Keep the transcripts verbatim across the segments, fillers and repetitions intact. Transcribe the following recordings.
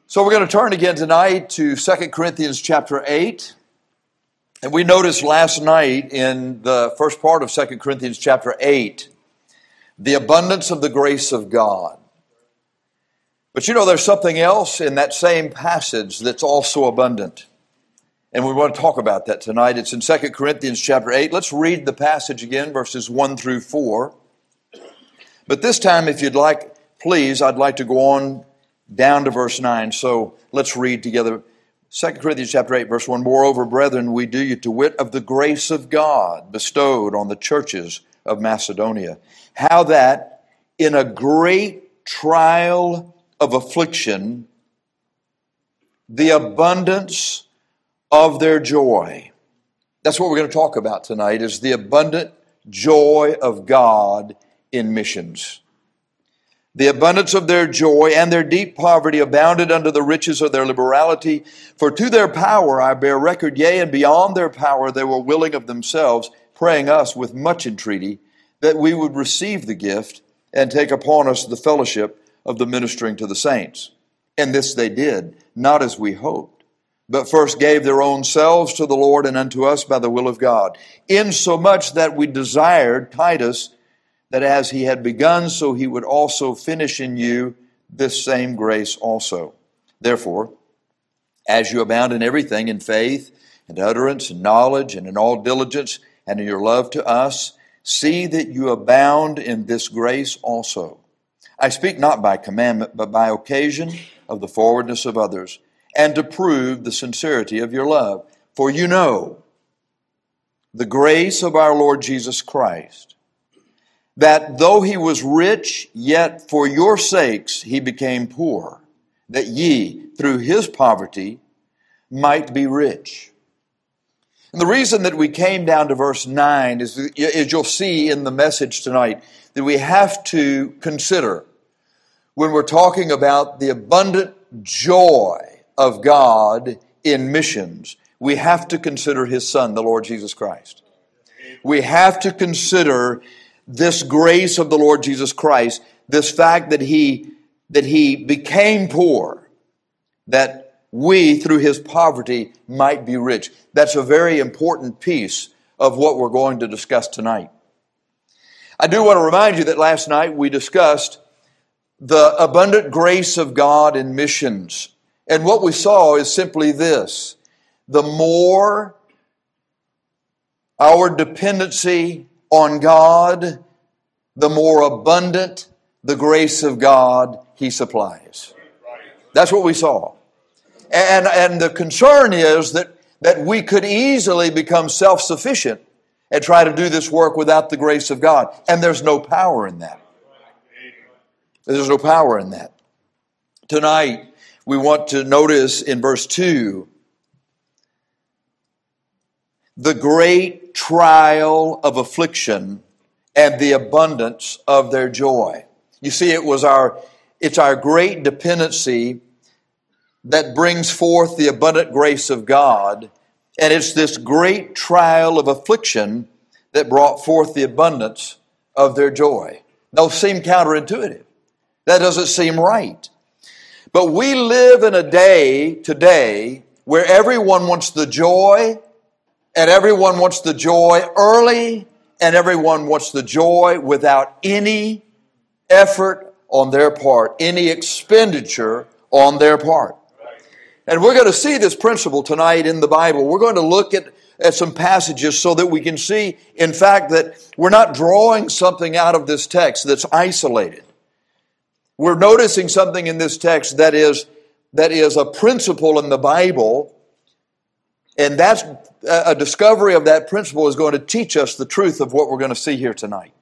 So we're going to turn again tonight to Second Corinthians chapter eight. And we noticed last night in the first part of Second Corinthians chapter eight, the abundance of the grace of God. But you know, there's something else in that same passage that's also abundant. And we want to talk about that tonight. It's in Second Corinthians chapter eight. Let's read the passage again, verses one through four. But this time, if you'd like, please, I'd like to go on down to verse nine. So let's read together. Second Corinthians chapter eight, verse one. Moreover, brethren, we do you to wit of the grace of God bestowed on the churches of Macedonia, how that in a great trial of affliction, the abundance of their joy. That's what we're going to talk about tonight, is the abundant joy of God in missions. The abundance of their joy and their deep poverty abounded unto the riches of their liberality. For to their power I bear record, yea, and beyond their power they were willing of themselves, praying us with much entreaty, that we would receive the gift and take upon us the fellowship of the ministering to the saints. And this they did, not as we hoped, but first gave their own selves to the Lord and unto us by the will of God, insomuch that we desired Titus, that as he had begun, so he would also finish in you this same grace also. Therefore, as you abound in everything, in faith, and utterance, and knowledge, and in all diligence, and in your love to us, see that you abound in this grace also. I speak not by commandment, but by occasion of the forwardness of others, and to prove the sincerity of your love. For you know the grace of our Lord Jesus Christ, that though he was rich, yet for your sakes he became poor, that ye, through his poverty, might be rich. And the reason that we came down to verse nine is, as you'll see in the message tonight, that we have to consider, when we're talking about the abundant joy of God in missions, we have to consider his Son, the Lord Jesus Christ. We have to consider this grace of the Lord Jesus Christ, this fact that he, that he became poor, that we, through his poverty, might be rich. That's a very important piece of what we're going to discuss tonight. I do want to remind you that last night we discussed the abundant grace of God in missions. And what we saw is simply this: the more our dependency on God, the more abundant the grace of God he supplies. That's what we saw. And, and the concern is that, that we could easily become self-sufficient and try to do this work without the grace of God. And there's no power in that. There's no power in that. Tonight, we want to notice in verse two, the great trial of affliction and the abundance of their joy. You see, it was our, it's our great dependency that brings forth the abundant grace of God, and it's this great trial of affliction that brought forth the abundance of their joy. Those seem counterintuitive. That doesn't seem right. But we live in a day today where everyone wants the joy, and everyone wants the joy early, and everyone wants the joy without any effort on their part, any expenditure on their part. And we're going to see this principle tonight in the Bible. We're going to look at, at some passages so that we can see, in fact, that we're not drawing something out of this text that's isolated. We're noticing something in this text that is, that is a principle in the Bible, and that's a discovery of that principle is going to teach us the truth of what we're going to see here tonight.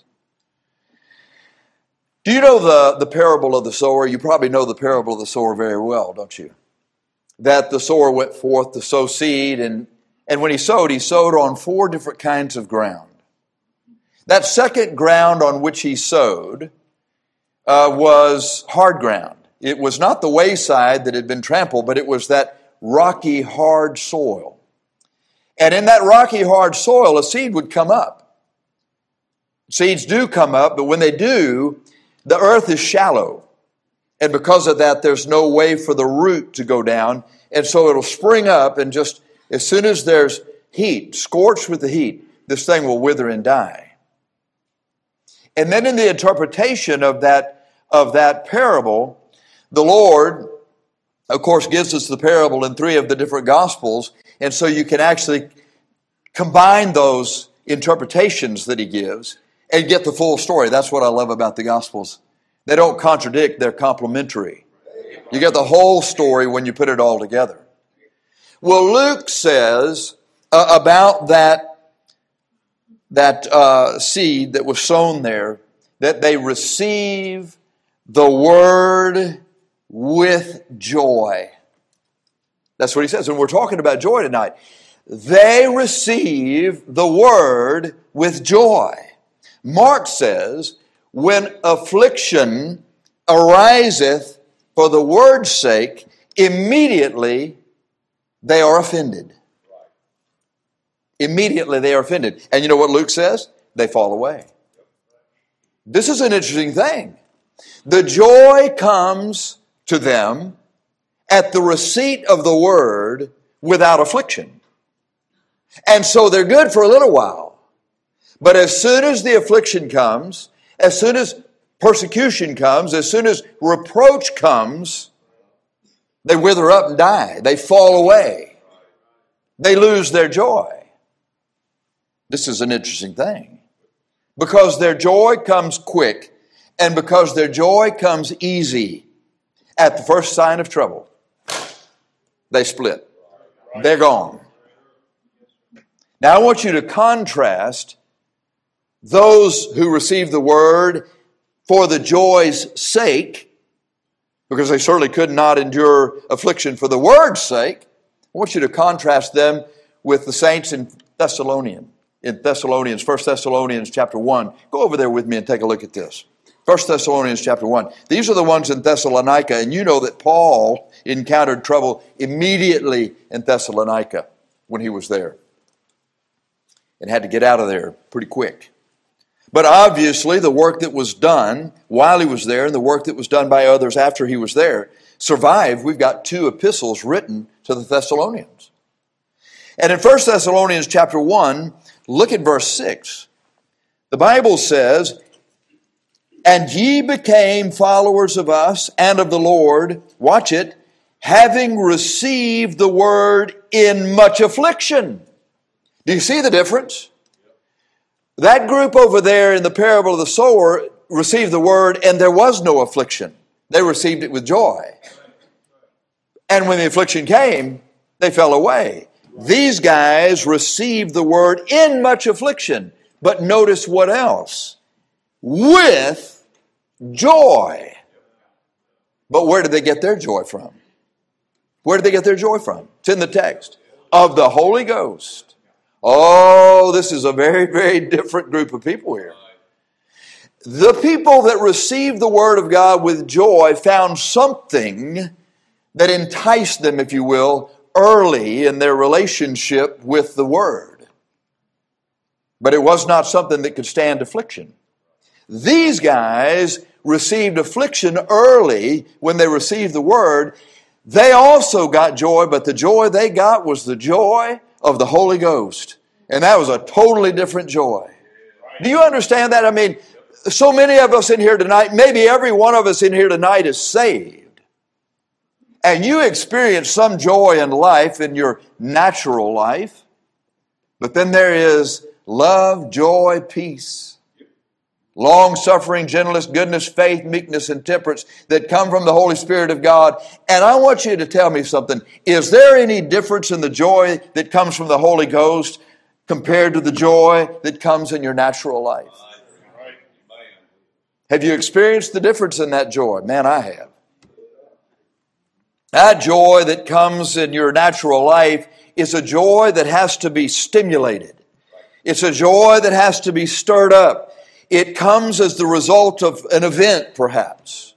Do you know the, the parable of the sower? You probably know the parable of the sower very well, don't you? That the sower went forth to sow seed, and, and when he sowed, he sowed on four different kinds of ground. That second ground on which he sowed uh, was hard ground. It was not the wayside that had been trampled, but it was that rocky, hard soil. And in that rocky, hard soil, a seed would come up. Seeds do come up, but when they do, the earth is shallow. And because of that, there's no way for the root to go down. And so it'll spring up, and just as soon as there's heat, scorched with the heat, this thing will wither and die. And then in the interpretation of that, of that parable, the Lord, of course, gives us the parable in three of the different Gospels. And so you can actually combine those interpretations that he gives and get the full story. That's what I love about the Gospels. They don't contradict, they're complementary. You get the whole story when you put it all together. Well, Luke says uh, about that, that uh, seed that was sown there, that they receive the word with joy. That's what he says. And we're talking about joy tonight. They receive the word with joy. Mark says, when affliction ariseth for the word's sake, immediately they are offended. Immediately they are offended. And you know what Luke says? They fall away. This is an interesting thing. The joy comes to them at the receipt of the word without affliction. And so they're good for a little while. But as soon as the affliction comes, as soon as persecution comes, as soon as reproach comes, they wither up and die. They fall away. They lose their joy. This is an interesting thing. Because their joy comes quick, and because their joy comes easy, at the first sign of trouble, they split. They're gone. Now I want you to contrast those who receive the word for the joy's sake, because they certainly could not endure affliction for the word's sake. I want you to contrast them with the saints in Thessalonian, in Thessalonians, First Thessalonians chapter one. Go over there with me and take a look at this. First Thessalonians chapter one. These are the ones in Thessalonica, and you know that Paul encountered trouble immediately in Thessalonica when he was there and had to get out of there pretty quick. But obviously the work that was done while he was there and the work that was done by others after he was there survived. We've got two epistles written to the Thessalonians. And in First Thessalonians chapter one, look at verse six. The Bible says, "And ye became followers of us and of the Lord," watch it, "having received the word in much affliction." Do you see the difference? That group over there in the parable of the sower received the word and there was no affliction. They received it with joy. And when the affliction came, they fell away. These guys received the word in much affliction. But notice what else? With joy. But where did they get their joy from? Where did they get their joy from? It's in the text. Of the Holy Ghost. Oh, this is a very, very different group of people here. The people that received the word of God with joy found something that enticed them, if you will, early in their relationship with the word. But it was not something that could stand affliction. These guys received affliction early when they received the word. They also got joy, but the joy they got was the joy of the Holy Ghost. And that was a totally different joy. Do you understand that? I mean, so many of us in here tonight, maybe every one of us in here tonight is saved. And you experience some joy in life, in your natural life. But then there is love, joy, peace, long-suffering, gentleness, goodness, faith, meekness, and temperance that come from the Holy Spirit of God. And I want you to tell me something. Is there any difference in the joy that comes from the Holy Ghost compared to the joy that comes in your natural life? Have you experienced the difference in that joy? Man, I have. That joy that comes in your natural life is a joy that has to be stimulated. It's a joy that has to be stirred up. It comes as the result of an event, perhaps.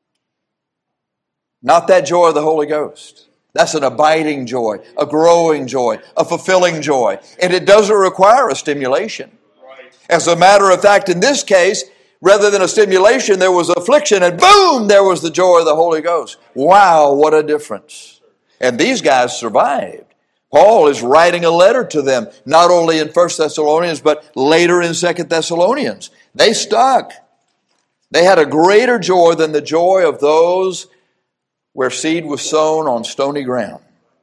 Not that joy of the Holy Ghost. That's an abiding joy, a growing joy, a fulfilling joy. And it doesn't require a stimulation. As a matter of fact, in this case, Rather than a stimulation, there was affliction, and boom, there was the joy of the Holy Ghost. Wow, what a difference. And these guys survived. Paul is writing a letter to them, not only in First Thessalonians, but later in Second Thessalonians. They stuck. They had a greater joy than the joy of those where seed was sown on stony ground.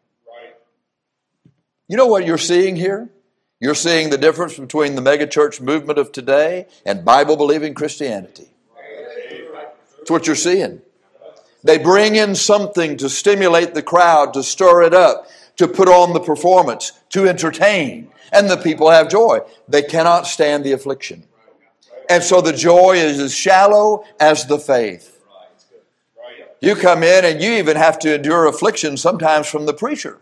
You know what you're seeing here? You're seeing the difference between the megachurch movement of today and Bible-believing Christianity. That's what you're seeing. They bring in something to stimulate the crowd, to stir it up, to put on the performance, to entertain. And the people have joy. They cannot stand the affliction. And so the joy is as shallow as the faith. You come in and you even have to endure affliction sometimes from the preacher.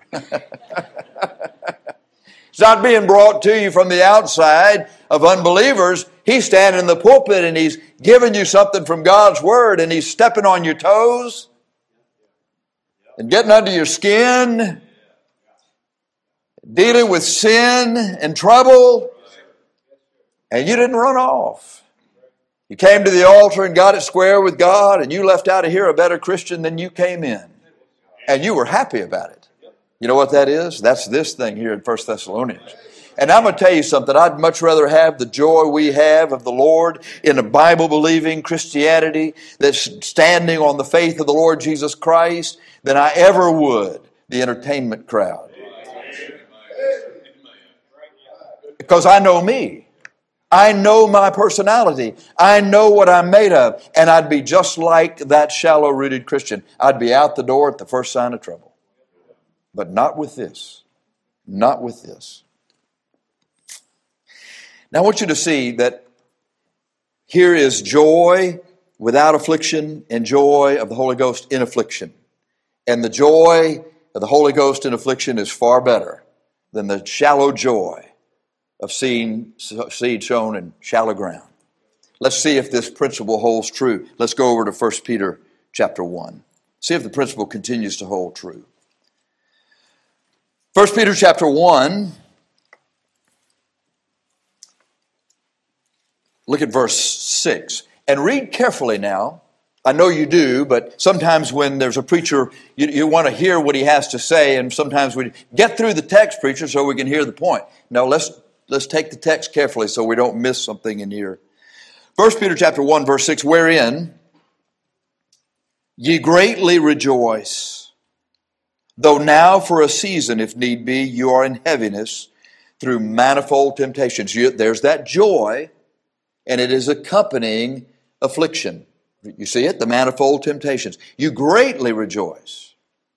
It's not being brought to you from the outside of unbelievers. He's standing in the pulpit and he's giving you something from God's Word, and he's stepping on your toes and getting under your skin, dealing with sin and trouble, and you didn't run off. You came to the altar and got it square with God, and you left out of here a better Christian than you came in. And you were happy about it. You know what that is? That's this thing here in First Thessalonians. And I'm going to tell you something. I'd much rather have the joy we have of the Lord in a Bible-believing Christianity that's standing on the faith of the Lord Jesus Christ than I ever would the entertainment crowd. Because I know me. I know my personality. I know what I'm made of. And I'd be just like that shallow-rooted Christian. I'd be out the door at the first sign of trouble. But not with this. Not with this. Now I want you to see that here is joy without affliction and joy of the Holy Ghost in affliction. And the joy of the Holy Ghost in affliction is far better than the shallow joy of seeing seed sown in shallow ground. Let's see if this principle holds true. Let's go over to First Peter chapter one. See if the principle continues to hold true. First Peter chapter one, look at verse six. And read carefully now. I know you do, but sometimes when there's a preacher, you, you want to hear what he has to say, and sometimes we get through the text, preacher, so we can hear the point. No, let's let's take the text carefully so we don't miss something in here. First Peter chapter one, verse six, wherein ye greatly rejoice, though now for a season, if need be, you are in heaviness through manifold temptations. You, there's that joy, and it is accompanying affliction. You see it? The manifold temptations. You greatly rejoice,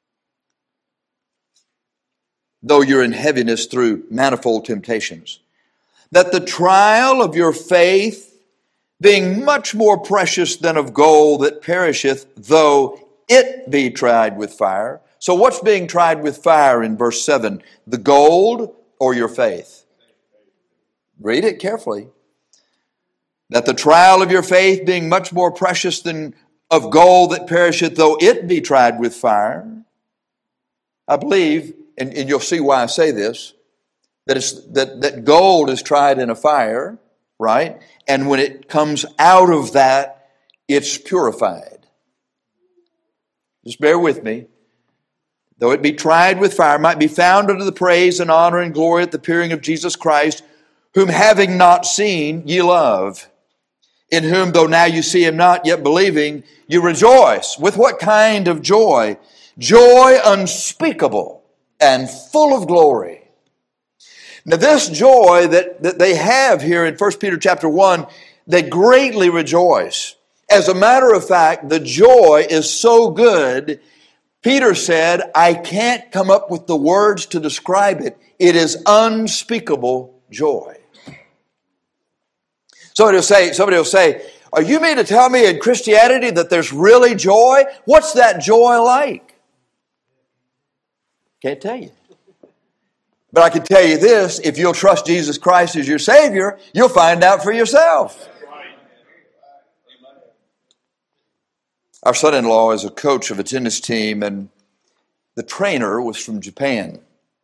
though you're in heaviness through manifold temptations, that the trial of your faith, being much more precious than of gold that perisheth, though it be tried with fire. So what's being tried with fire in verse seven? The gold or your faith? Read it carefully. That the trial of your faith, being much more precious than of gold that perisheth, though it be tried with fire. I believe, and, and you'll see why I say this, that, it's, that, that gold is tried in a fire, right? And when it comes out of that, it's purified. Just bear with me. Though it be tried with fire, might be found unto the praise and honor and glory at the appearing of Jesus Christ, whom having not seen, ye love, in whom, though now you see him not, yet believing, you rejoice. With what kind of joy? Joy unspeakable and full of glory. Now this joy that, that they have here in First Peter chapter one, they greatly rejoice. As a matter of fact, the joy is so good, Peter said, I can't come up with the words to describe it. It is unspeakable joy. Somebody will say, somebody will say, are you mean to tell me in Christianity that there's really joy? What's that joy like? Can't tell you. But I can tell you this, if you'll trust Jesus Christ as your Savior, you'll find out for yourself. Our son-in-law is a coach of a tennis team, and the trainer was from Japan.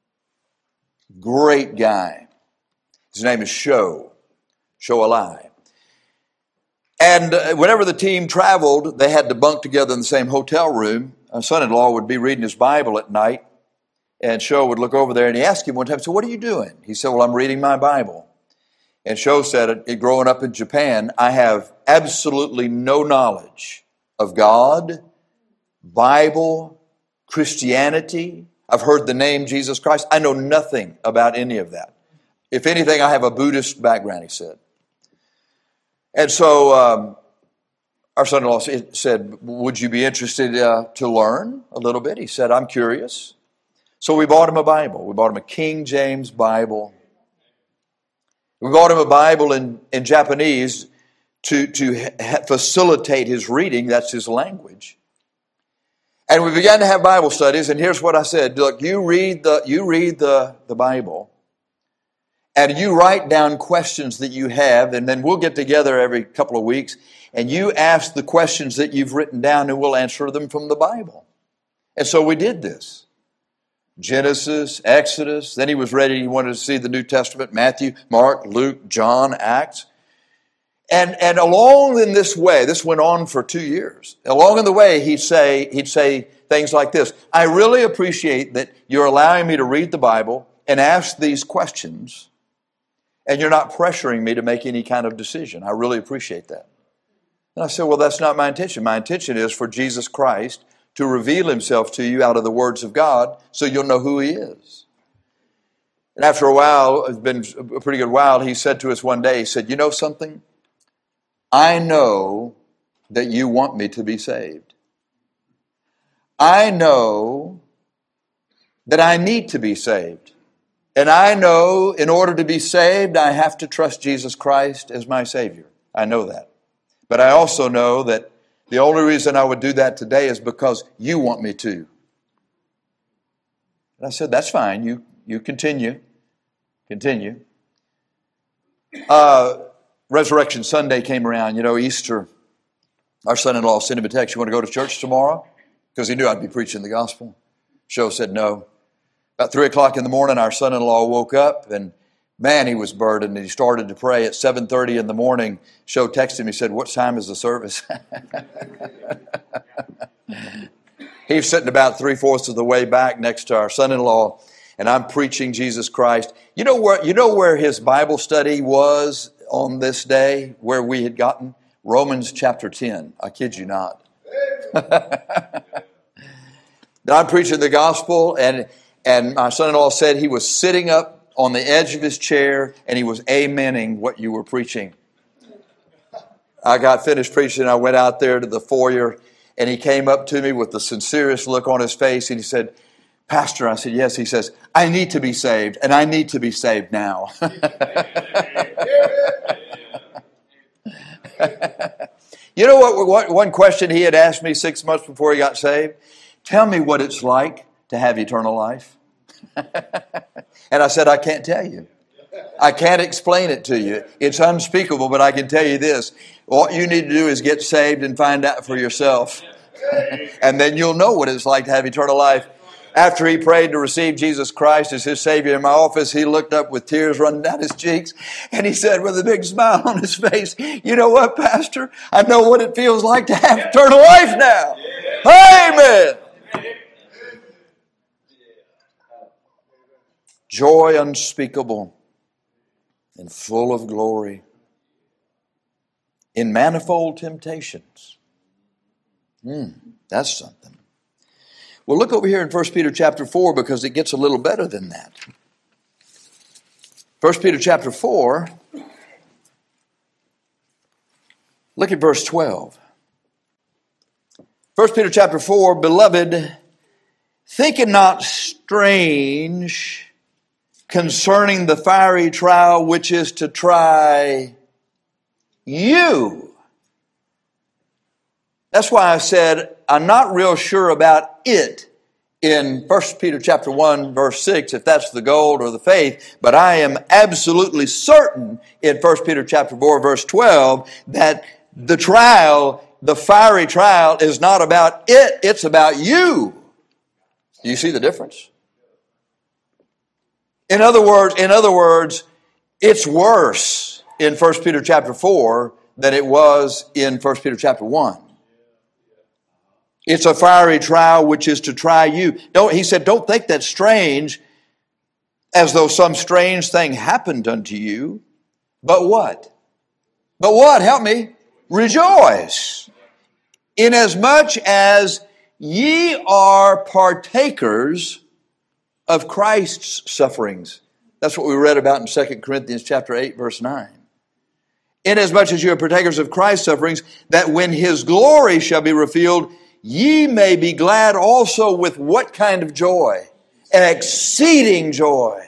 Great guy. His name is Sho, Sho Alai. And uh, whenever the team traveled, they had to bunk together in the same hotel room. My son-in-law would be reading his Bible at night, and Sho would look over there, and he asked him one time, so what are you doing? He said, well, I'm reading my Bible. And Sho said, growing up in Japan, I have absolutely no knowledge of God, Bible, Christianity. I've heard the name Jesus Christ. I know nothing about any of that. If anything, I have a Buddhist background, he said. And so um, our son-in-law said, would you be interested uh, to learn a little bit? He said, I'm curious. So we bought him a Bible. We bought him a King James Bible. We bought him a Bible in, in Japanese to, to ha- facilitate his reading. That's his language. And we began to have Bible studies, and here's what I said. Look, you read the, you read the, the Bible, and you write down questions that you have, and then we'll get together every couple of weeks, and you ask the questions that you've written down, and we'll answer them from the Bible. And so we did this. Genesis, Exodus, then he was ready, he wanted to see the New Testament, Matthew, Mark, Luke, John, Acts. And, and along in this way, this went on for two years. Along in the way, he'd say, he'd say things like this. I really appreciate that you're allowing me to read the Bible and ask these questions, and you're not pressuring me to make any kind of decision. I really appreciate that. And I said, well, that's not my intention. My intention is for Jesus Christ to reveal himself to you out of the words of God so you'll know who he is. And after a while, it's been a pretty good while, he said to us one day, he said, you know something? I know that you want me to be saved. I know that I need to be saved. And I know in order to be saved, I have to trust Jesus Christ as my Savior. I know that. But I also know that the only reason I would do that today is because you want me to. And I said, that's fine. You, you continue. Continue. Uh, Resurrection Sunday came around, you know, Easter. Our son-in-law sent him a text, you want to go to church tomorrow? Because he knew I'd be preaching the gospel. Sho said no. About three o'clock in the morning, our son-in-law woke up, and man, he was burdened, and he started to pray. At seven thirty in the morning, Sho texted him, he said, what time is the service? He was sitting about three-fourths of the way back next to our son-in-law, and I'm preaching Jesus Christ. You know where, you know where his Bible study was on this day, where we had gotten? Romans chapter ten. I kid you not. I'm preaching the gospel, and, and my son-in-law said he was sitting up on the edge of his chair, and he was amening what you were preaching. I got finished preaching, I went out there to the foyer, and he came up to me with the sincerest look on his face, and he said, Pastor, I said, yes. He says, I need to be saved, and I need to be saved now. You know what, what? One question he had asked me six months before he got saved? Tell me what it's like to have eternal life. And I said, I can't tell you. I can't explain it to you. It's unspeakable, but I can tell you this. What you need to do is get saved and find out for yourself. And then you'll know what it's like to have eternal life. After he prayed to receive Jesus Christ as his Savior in my office, he looked up with tears running down his cheeks, and he said with a big smile on his face, you know what, Pastor? I know what it feels like to have eternal life now. Amen. Joy unspeakable and full of glory in manifold temptations. Hmm, that's something. Well, look over here in First Peter chapter four, because it gets a little better than that. First Peter chapter four, look at verse twelve. First Peter chapter four, beloved, think it not strange concerning the fiery trial which is to try you. That's why I said I'm not real sure about it in First Peter chapter one, verse six, if that's the gold or the faith, but I am absolutely certain in First Peter chapter four, verse twelve, that the trial, the fiery trial, is not about it, it's about you. Do you see the difference? In other words, in other words, it's worse in First Peter chapter four than it was in First Peter chapter one. It's a fiery trial which is to try you. Don't, he said, don't think that's strange, as though some strange thing happened unto you. But what? But what? Help me. Rejoice. Inasmuch as ye are partakers of Christ's sufferings. That's what we read about in Second Corinthians chapter eight, verse nine. Inasmuch as you are partakers of Christ's sufferings, that when His glory shall be revealed, ye may be glad also with what kind of joy? An exceeding joy.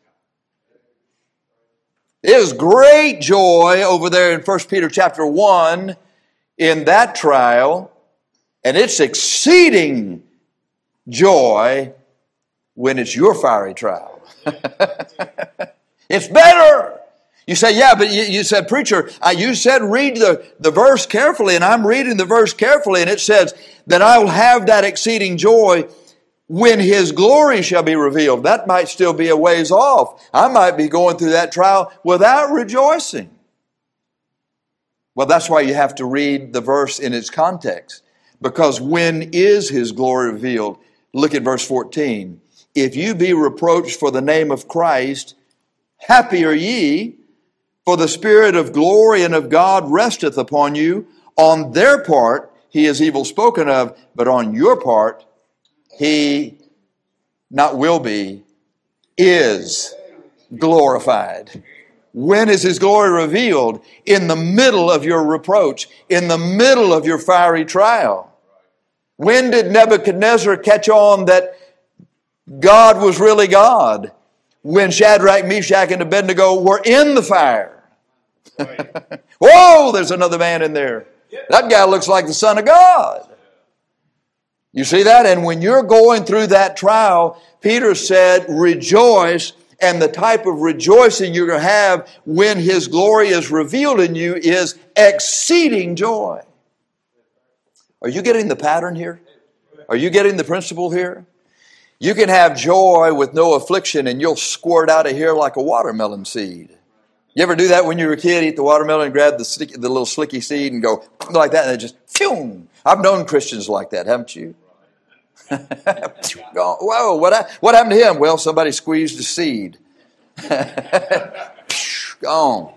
There's great joy over there in First Peter chapter one in that trial, and it's exceeding joy when it's your fiery trial. It's better. You say, yeah, but you, you said, preacher, I, you said read the, the verse carefully, and I'm reading the verse carefully, and it says that I will have that exceeding joy when His glory shall be revealed. That might still be a ways off. I might be going through that trial without rejoicing. Well, that's why you have to read the verse in its context. Because when is His glory revealed? Look at verse fourteen. If you be reproached for the name of Christ, happy are ye, for the Spirit of glory and of God resteth upon you. On their part He is evil spoken of, but on your part He not will be, is glorified. When is His glory revealed? In the middle of your reproach, in the middle of your fiery trial. When did Nebuchadnezzar catch on that God was really God? When Shadrach, Meshach, and Abednego were in the fire. Whoa, there's another man in there. That guy looks like the Son of God. You see that? And when you're going through that trial, Peter said, rejoice. And the type of rejoicing you're going to have when His glory is revealed in you is exceeding joy. Are you getting the pattern here? Are you getting the principle here? You can have joy with no affliction, and you'll squirt out of here like a watermelon seed. You ever do that when you were a kid? Eat the watermelon and grab the, sticky, the little slicky seed and go like that, and it just, phew. I've known Christians like that, haven't you? Whoa, what, what happened to him? Well, somebody squeezed a seed. Gone.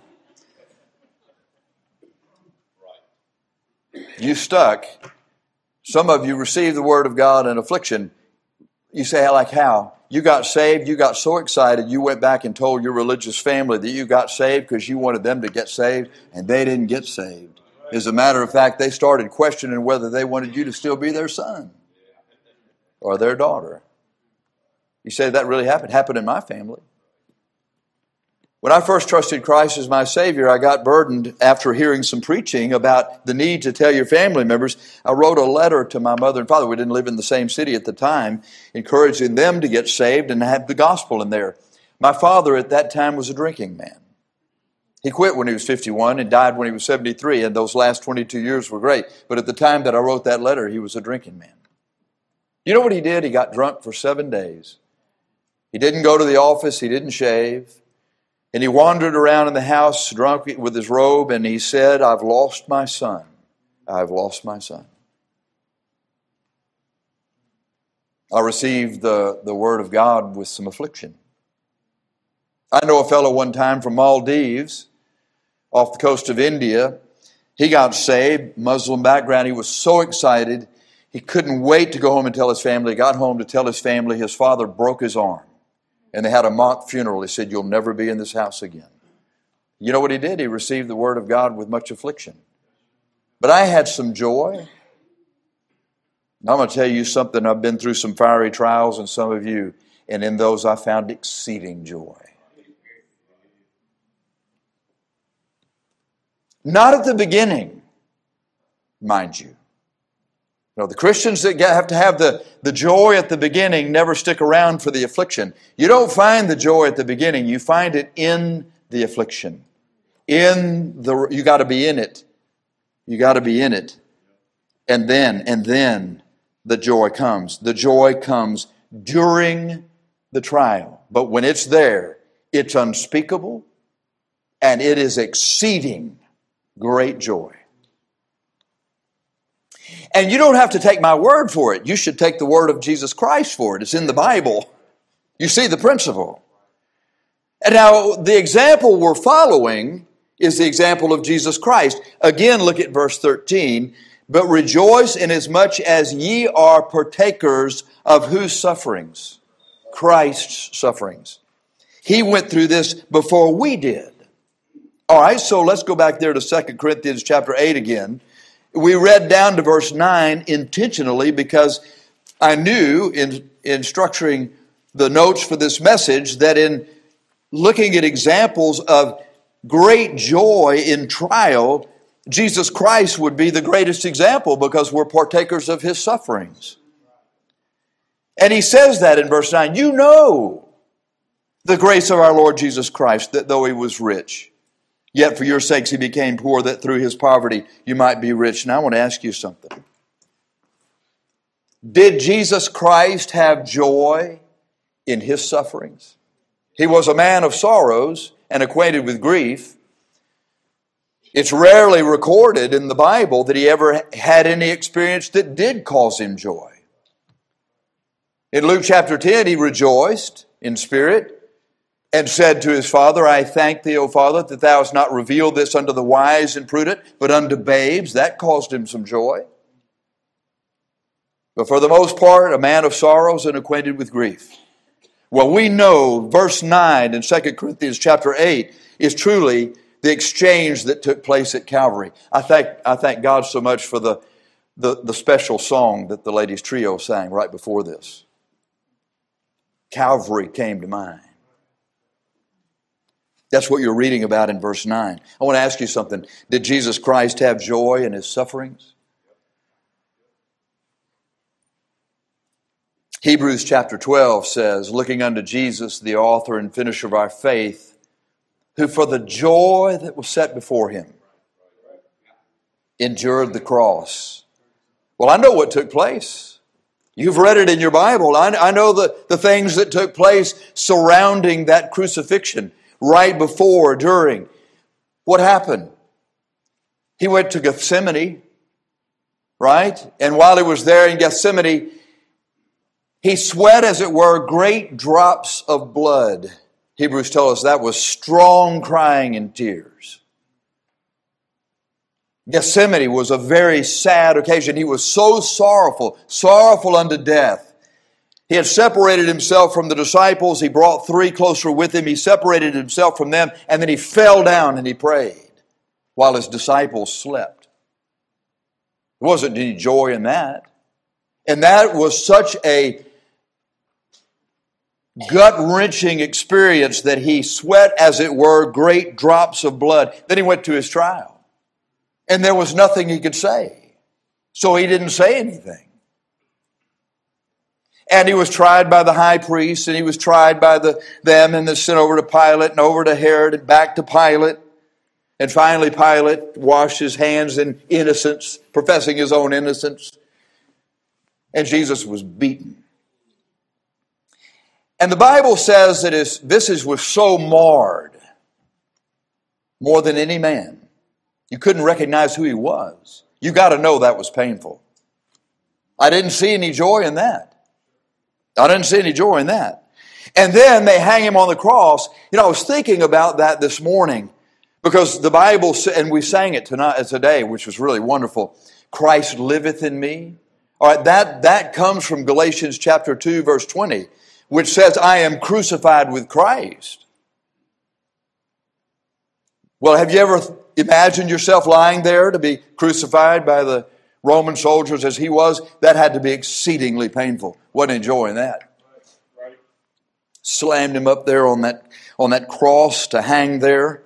You stuck. Some of you received the word of God in affliction. You say, like how? You got saved, you got so excited, you went back and told your religious family that you got saved because you wanted them to get saved, and they didn't get saved. As a matter of fact, they started questioning whether they wanted you to still be their son or their daughter. You say, that really happened? It happened in my family. When I first trusted Christ as my Savior, I got burdened after hearing some preaching about the need to tell your family members. I wrote a letter to my mother and father. We didn't live in the same city at the time, encouraging them to get saved and have the gospel in there. My father at that time was a drinking man. He quit when he was fifty-one and died when he was seventy-three, and those last twenty-two years were great. But at the time that I wrote that letter, he was a drinking man. You know what he did? He got drunk for seven days. He didn't go to the office. He didn't shave. And he wandered around in the house drunk with his robe, and he said, I've lost my son. I've lost my son. I received the, the word of God with some affliction. I know a fellow one time from Maldives, off the coast of India. He got saved, Muslim background. He was so excited. He couldn't wait to go home and tell his family. He got home to tell his family his father broke his arm. And they had a mock funeral. He said, you'll never be in this house again. You know what he did? He received the word of God with much affliction. But I had some joy. I'm going to tell you something. I've been through some fiery trials, and some of you, and in those I found exceeding joy. Not at the beginning, mind you. You know, the Christians that have to have the, the joy at the beginning never stick around for the affliction. You don't find the joy at the beginning. You find it in the affliction. In the, you got to be in it. You got to be in it. And then, and then the joy comes. The joy comes during the trial. But when it's there, it's unspeakable and it is exceeding. Great joy. And you don't have to take my word for it. You should take the word of Jesus Christ for it. It's in the Bible. You see the principle. And now the example we're following is the example of Jesus Christ. Again, look at verse thirteen. But rejoice inasmuch as ye are partakers of whose sufferings? Christ's sufferings. He went through this before we did. All right, so let's go back there to Second Corinthians chapter eight again. We read down to verse nine intentionally because I knew in, in structuring the notes for this message that in looking at examples of great joy in trial, Jesus Christ would be the greatest example because we're partakers of His sufferings. And He says that in verse nine, you know the grace of our Lord Jesus Christ, that though He was rich, yet for your sakes He became poor, that through His poverty you might be rich. Now I want to ask you something. Did Jesus Christ have joy in His sufferings? He was a man of sorrows and acquainted with grief. It's rarely recorded in the Bible that He ever had any experience that did cause Him joy. In Luke chapter ten, He rejoiced in spirit and said to His Father, I thank Thee, O Father, that Thou hast not revealed this unto the wise and prudent, but unto babes. That caused Him some joy. But for the most part, a man of sorrows and acquainted with grief. Well, we know verse nine in Second Corinthians chapter eight is truly the exchange that took place at Calvary. I thank, I thank God so much for the, the, the special song that the ladies trio sang right before this. Calvary came to mind. That's what you're reading about in verse nine. I want to ask you something. Did Jesus Christ have joy in His sufferings? Hebrews chapter twelve says, looking unto Jesus, the author and finisher of our faith, who for the joy that was set before Him endured the cross. Well, I know what took place. You've read it in your Bible. I, I know the, the things that took place surrounding that crucifixion, right before, during. What happened? He went to Gethsemane, right? And while He was there in Gethsemane, He sweat, as it were, great drops of blood. Hebrews tell us that was strong crying and tears. Gethsemane was a very sad occasion. He was so sorrowful, sorrowful unto death. He had separated Himself from the disciples. He brought three closer with Him. He separated Himself from them, and then He fell down and He prayed while His disciples slept. There wasn't any joy in that. And that was such a gut-wrenching experience that He sweat, as it were, great drops of blood. Then He went to His trial. And there was nothing He could say. So He didn't say anything. And He was tried by the high priest, and He was tried by the them, and then sent over to Pilate, and over to Herod, and back to Pilate. And finally Pilate washed His hands in innocence, professing His own innocence. And Jesus was beaten. And the Bible says that his visage was so marred, more than any man. You couldn't recognize who He was. You got to know that was painful. I didn't see any joy in that. I didn't see any joy in that. And then they hang Him on the cross. You know, I was thinking about that this morning because the Bible, and we sang it tonight, today, which was really wonderful. Christ liveth in me. All right, that, that comes from Galatians chapter two, verse twenty. Which says, I am crucified with Christ. Well, have you ever imagined yourself lying there to be crucified by the Roman soldiers as He was? That had to be exceedingly painful. Wasn't enjoying that. Slammed Him up there on that, on that cross to hang there.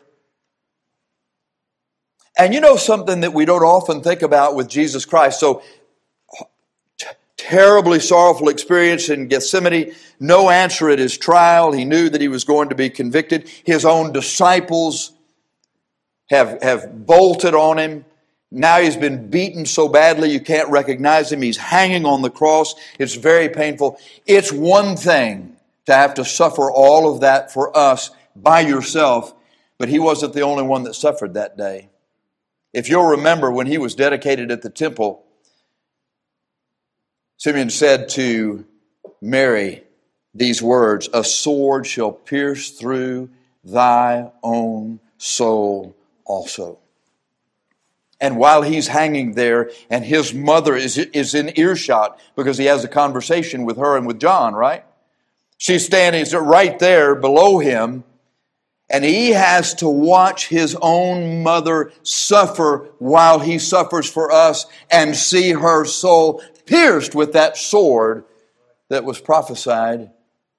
And you know something that we don't often think about with Jesus Christ? So, terribly sorrowful experience in Gethsemane. No answer at His trial. He knew that He was going to be convicted. His own disciples have, have bolted on Him. Now He's been beaten so badly you can't recognize Him. He's hanging on the cross. It's very painful. It's one thing to have to suffer all of that for us by yourself, but He wasn't the only one that suffered that day. If you'll remember, when he was dedicated at the temple, Simeon said to Mary these words, "A sword shall pierce through thy own soul also." And while he's hanging there, and his mother is, is in earshot, because he has a conversation with her and with John, right? She's standing right there below him, and he has to watch his own mother suffer while he suffers for us, and see her soul pierced with that sword that was prophesied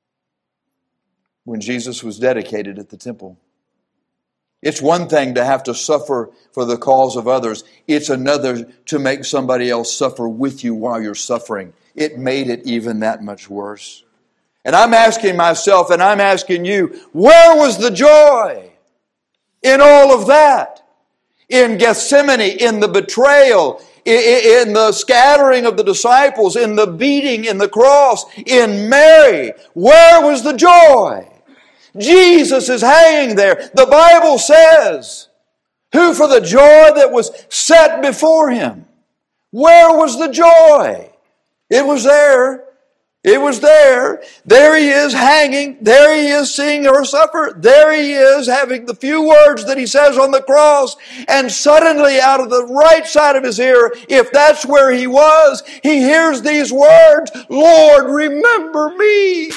when Jesus was dedicated at the temple. It's one thing to have to suffer for the cause of others. It's another to make somebody else suffer with you while you're suffering. It made it even that much worse. And I'm asking myself, and I'm asking you, where was the joy in all of that? In Gethsemane, in the betrayal, in the scattering of the disciples, in the beating, in the cross, in Mary, where was the joy? Jesus is hanging there. The Bible says, who for the joy that was set before him. Where was the joy? It was there. It was there. There he is hanging. There he is seeing her suffer. There he is having the few words that he says on the cross. And suddenly out of the right side of his ear, if that's where he was, he hears these words, "Lord, remember me."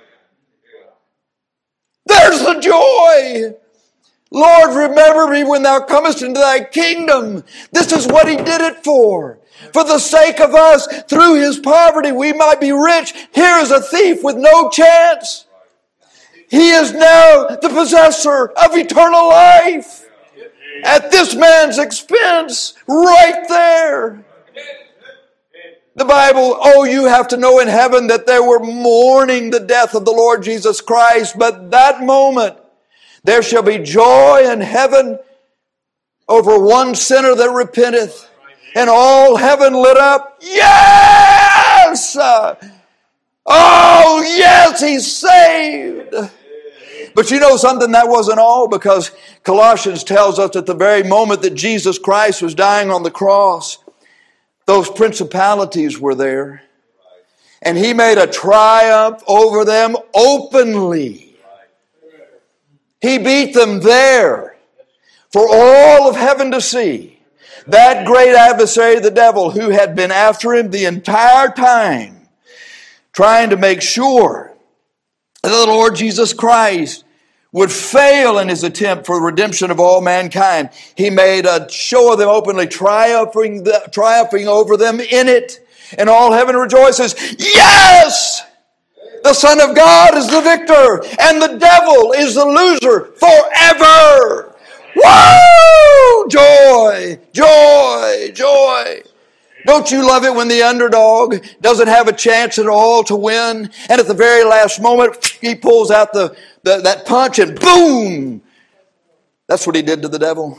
There's the joy. "Lord, remember me when thou comest into thy kingdom." This is what he did it for. For the sake of us, through his poverty, we might be rich. Here is a thief with no chance. He is now the possessor of eternal life. At this man's expense, right there. The Bible, oh, you have to know in heaven that they were mourning the death of the Lord Jesus Christ. But that moment, there shall be joy in heaven over one sinner that repenteth. And all heaven lit up. Yes! Oh, yes, he's saved. But you know something, that wasn't all, because Colossians tells us at the very moment that Jesus Christ was dying on the cross, those principalities were there. And he made a triumph over them openly. He beat them there for all of heaven to see. That great adversary, the devil, who had been after him the entire time, trying to make sure that the Lord Jesus Christ would fail in his attempt for the redemption of all mankind. He made a show of them openly, triumphing, the, triumphing over them in it. And all heaven rejoices. Yes! The Son of God is the victor, and the devil is the loser forever. Woo! Joy, joy, joy. Don't you love it when the underdog doesn't have a chance at all to win, and at the very last moment, he pulls out the, the that punch and boom! That's what he did to the devil.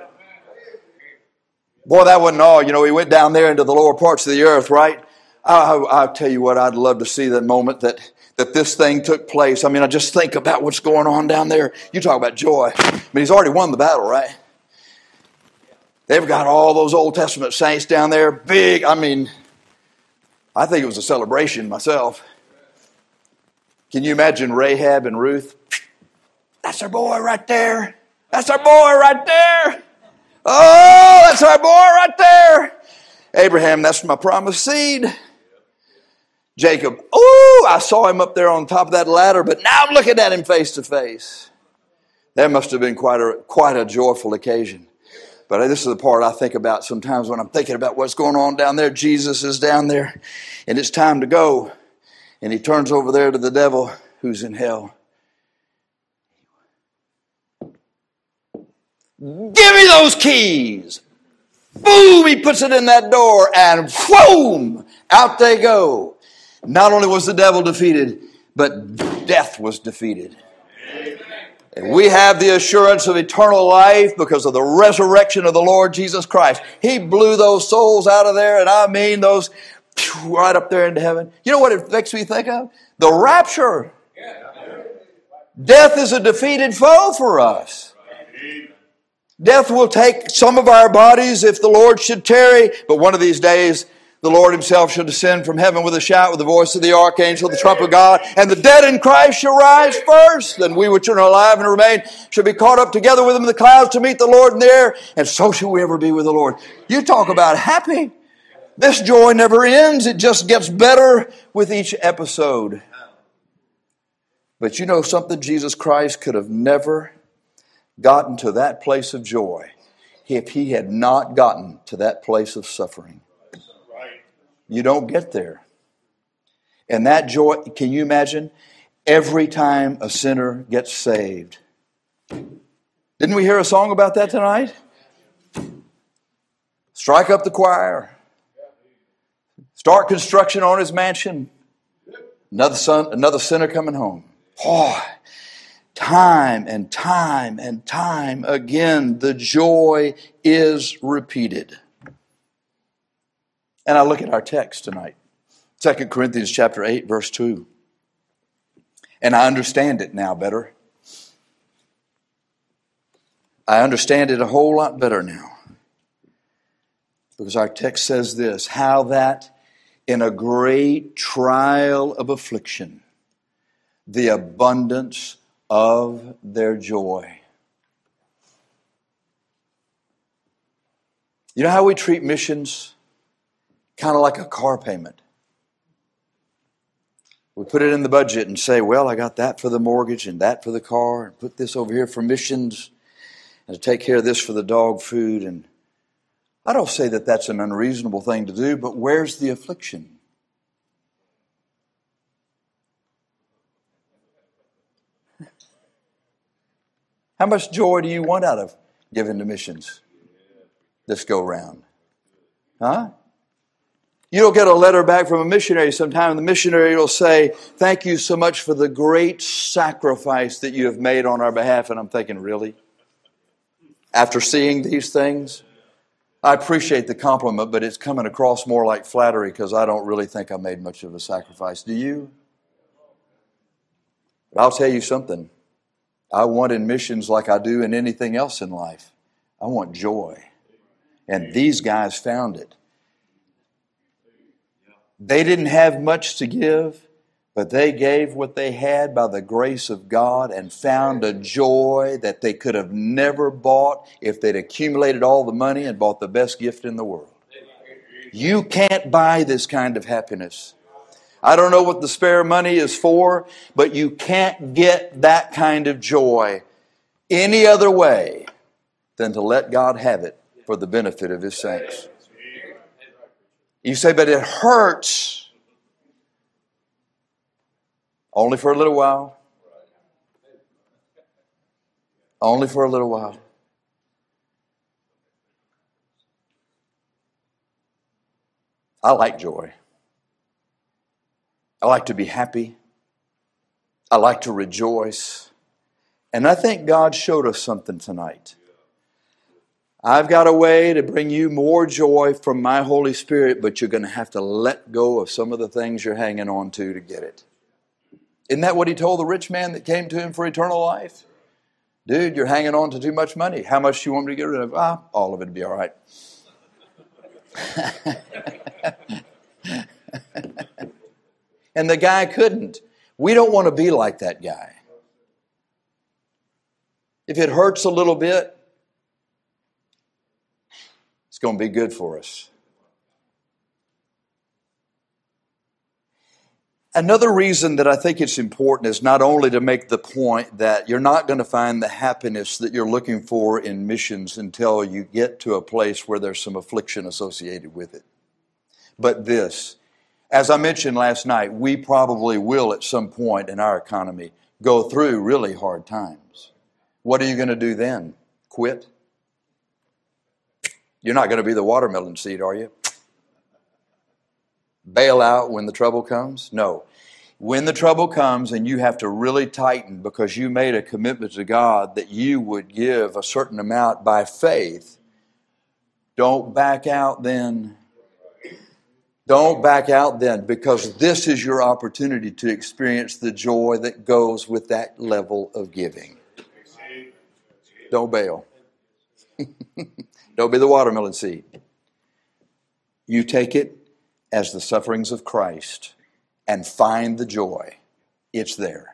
Boy, that wasn't all. You know, he went down there into the lower parts of the earth, right? I, I'll tell you what, I'd love to see that moment that, that this thing took place. I mean, I just think about what's going on down there. You talk about joy. I mean, he's already won the battle, right? They've got all those Old Testament saints down there. Big, I mean, I think it was a celebration myself. Can you imagine Rahab and Ruth? That's our boy right there. That's our boy right there. Oh, that's our boy right there. Abraham, that's my promised seed. Jacob, oh, I saw him up there on top of that ladder, but now I'm looking at him face to face. That must have been quite a quite a joyful occasion. But this is the part I think about sometimes when I'm thinking about what's going on down there. Jesus is down there, and it's time to go. And he turns over there to the devil who's in hell. Give me those keys. Boom, he puts it in that door, and boom, out they go. Not only was the devil defeated, but death was defeated. And we have the assurance of eternal life because of the resurrection of the Lord Jesus Christ. He blew those souls out of there, and I mean those right up there into heaven. You know what it makes me think of? The rapture. Death is a defeated foe for us. Death will take some of our bodies if the Lord should tarry, but one of these days the Lord himself shall descend from heaven with a shout, with the voice of the archangel, the trump of God, and the dead in Christ shall rise first. Then we which are alive and remain shall be caught up together with them in the clouds to meet the Lord in the air, and so shall we ever be with the Lord. You talk about happy. This joy never ends. It just gets better with each episode. But you know something? Jesus Christ could have never gotten to that place of joy if he had not gotten to that place of suffering. You don't get there. And that joy, can you imagine? Every time a sinner gets saved. Didn't we hear a song about that tonight? Strike up the choir. Start construction on his mansion. Another son, another sinner coming home. Oh, time and time and time again, the joy is repeated. And I look at our text tonight, Second Corinthians chapter eight, verse two. And I understand it now better. I understand it a whole lot better now. Because our text says this, how that in a great trial of affliction, the abundance of their joy. You know how we treat missions? Kind of like a car payment. We put it in the budget and say, well, I got that for the mortgage and that for the car, and put this over here for missions, and to take care of this for the dog food. And I don't say that that's an unreasonable thing to do, but where's the affliction? How much joy do you want out of giving to missions this go round? Huh? You don't get a letter back from a missionary sometime, and the missionary will say, thank you so much for the great sacrifice that you have made on our behalf. And I'm thinking, really? After seeing these things? I appreciate the compliment, but it's coming across more like flattery because I don't really think I made much of a sacrifice. Do you? But I'll tell you something. I want in missions like I do in anything else in life. I want joy. And these guys found it. They didn't have much to give, but they gave what they had by the grace of God and found a joy that they could have never bought if they'd accumulated all the money and bought the best gift in the world. You can't buy this kind of happiness. I don't know what the spare money is for, but you can't get that kind of joy any other way than to let God have it for the benefit of His saints. You say, but it hurts. Only for a little while. Only for a little while. I like joy. I like to be happy. I like to rejoice. And I think God showed us something tonight. I've got a way to bring you more joy from my Holy Spirit, but you're going to have to let go of some of the things you're hanging on to to get it. Isn't that what He told the rich man that came to Him for eternal life? Dude, you're hanging on to too much money. How much do you want me to get rid of? Ah, all of it will be all right. And the guy couldn't. We don't want to be like that guy. If it hurts a little bit, it's going to be good for us. Another reason that I think it's important is not only to make the point that you're not going to find the happiness that you're looking for in missions until you get to a place where there's some affliction associated with it. But this, as I mentioned last night, we probably will at some point in our economy go through really hard times. What are you going to do then? Quit? You're not going to be the watermelon seed, are you? Bail out when the trouble comes? No. When the trouble comes and you have to really tighten because you made a commitment to God that you would give a certain amount by faith, don't back out then. Don't back out then, because this is your opportunity to experience the joy that goes with that level of giving. Don't bail. Don't be the watermelon seed. You take it as the sufferings of Christ and find the joy. It's there.